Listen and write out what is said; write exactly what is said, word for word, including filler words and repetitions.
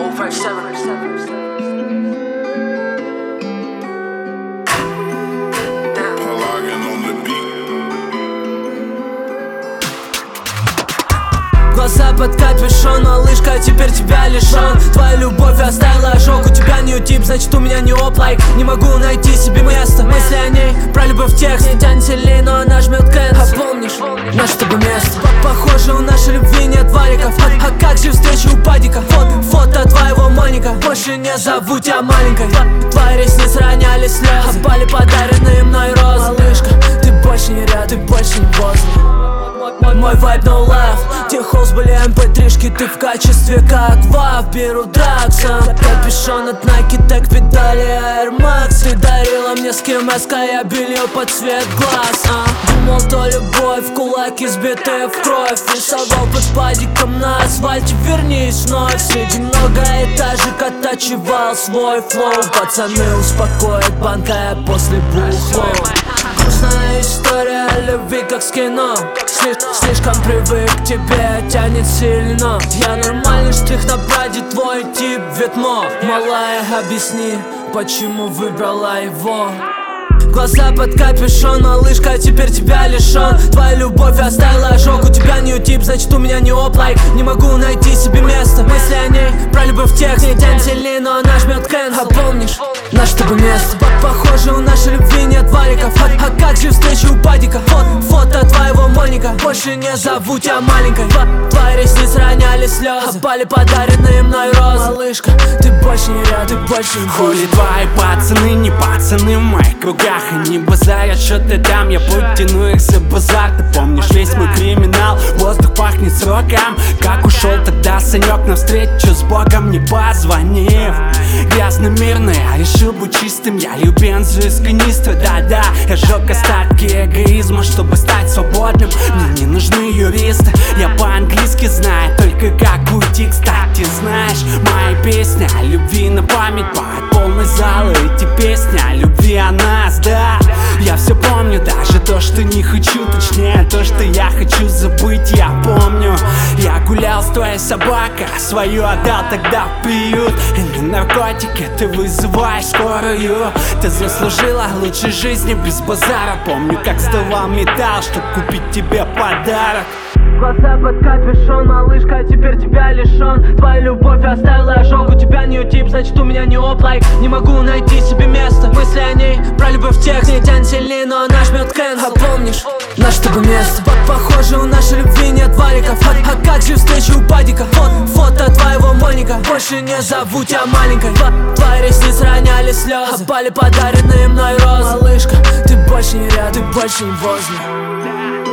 four five seven. Глаза под капюшон, малышка, теперь тебя лишен. Твоя любовь оставила ожог, у тебя не тип, значит у меня не оп-лайк. Не могу найти себе место, мысли о ней, про любовь в тексте. Тянет сильнее, но она жмет кэнс. А помнишь наше с тобой место? Похоже, у нашей любви нет валиков. А, а как же встреча у падика? Фото, фото твоего Моника. Больше не зову тебя маленькой. Твои ресницы роняли слезы, опали подаренные мной розы. Малышка, ты больше не рядом, ты больше не возле. Мой вайб no love. Те холст были эм пэ три-шки, ты в качестве как вав. Беру дракса, капюшон от Nike, так педали Air Max. Ты дарила мне скимэска, я белье под цвет глаз, а. Думал, то любовь, кулаки сбитые в кровь. Рисовал под падиком на асфальте, вернись вновь. Среди многоэтажек оттачивал свой флоу. Пацаны, успокоит банка, я после бухло. Грустная история любви, как с кино. Слиш, Слишком привык к тебе, тянет сильно. Я нормальный штрих на браде, твой тип ветмо. Малая, объясни, почему выбрала его. Глаза под капюшон, малышка, теперь тебя лишен. Твоя любовь оставила ожог, у тебя не тип, значит у меня не оп-лайк. Не могу найти себе место, мысли о ней, про любовь в тексте. Тянет сильнее, но она жмет кэнсел. А помнишь наше с тобой место? Похоже, у нашей любви нет валиков. А, а как же встреча у падика? Фото, фото твоего Моника. Больше не зову тебя маленькой. Твои ресницы роняли слезы, опали подаренные мной розы. Малышка, ты больше не рядом, ты больше не хули твои пацаны, не пацаны в моих кругах. Они базарят, что ты там, я потяну их за базар. Ты помнишь весь мой криминал, воздух пахнет сроком. Как ушел тогда Санек навстречу с Богом, не позвонив. Грязно-мирный, я решил быть чистым. Я лью бензу из канистры, да-да. Я жег остатки эгоизма, чтобы стать свободным. Мне не нужны юристы, я по-английски знаю только как уйти. Кстати, знаешь, моя песня о любви на память под полный зал. Эти песни о любви о нас, да. Я все помню, даже то, что не хочу, точнее то, что я хочу забыть, я помню. Я гулял с твоей собакой, свою отдал тогда в приют. И не наркотики, ты вызываешь скорую. Ты заслужила лучшей жизни без базара. Помню, как сдавал металл, чтоб купить тебе подарок. Глаза под капюшон, малышка, теперь тебя лишен. Твоя любовь оставила ожог, у тебя не тип, значит у меня не оп-лайк. Не могу найти себе место, мысли о ней, про любовь в тексте. Тянет сильнее, но она жмет кэнсел. А помнишь наше с тобой место? Похоже, у нашей любви нет валиков. А, а как же встреча у падика? Фото, фото твоего Моника. Больше не зову тебя маленькой. Твои ресницы роняли слезы, опали подаренные мной розы. Малышка, ты больше не рядом, ты больше не возле.